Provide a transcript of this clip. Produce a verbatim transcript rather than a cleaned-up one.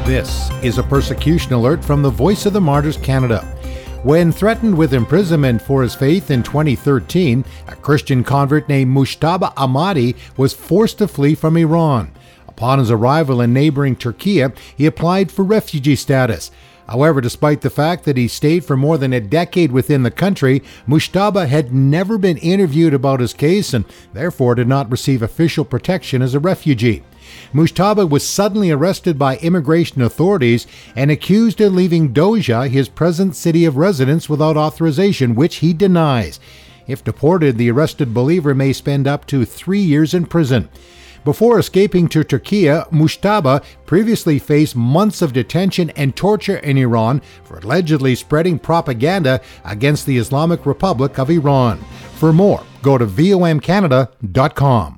This is a persecution alert from the Voice of the Martyrs Canada. When threatened with imprisonment for his faith in twenty thirteen, a Christian convert named Mujtaba Ahmadi was forced to flee from Iran. Upon his arrival in neighboring Turkey, he applied for refugee status. However, despite the fact that he stayed for more than a decade within the country, Mujtaba had never been interviewed about his case and therefore did not receive official protection as a refugee. Mujtaba was suddenly arrested by immigration authorities and accused of leaving Doja, his present city of residence, without authorization, which he denies. If deported, the arrested believer may spend up to three years in prison. Before escaping to Turkey, Mujtaba previously faced months of detention and torture in Iran for allegedly spreading propaganda against the Islamic Republic of Iran. For more, go to vom canada dot com.